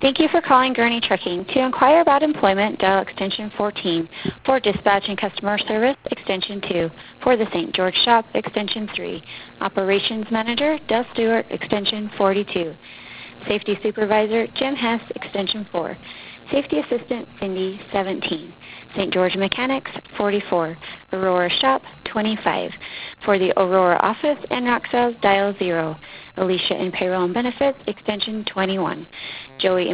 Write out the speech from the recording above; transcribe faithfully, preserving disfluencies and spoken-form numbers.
Thank you for calling Gurney Trucking. To inquire about employment, dial extension fourteen. For dispatch and customer service, extension two. For the Saint George shop, extension three. Operations manager, Del Stewart, extension forty-two. Safety supervisor, Jim Hess, extension four. Safety assistant, Cindy, seventeen. Saint George mechanics, forty-four. Aurora shop, twenty-five. For the Aurora office and Roxelle's, dial zero. Alicia in payroll and benefits, extension twenty-one. Joey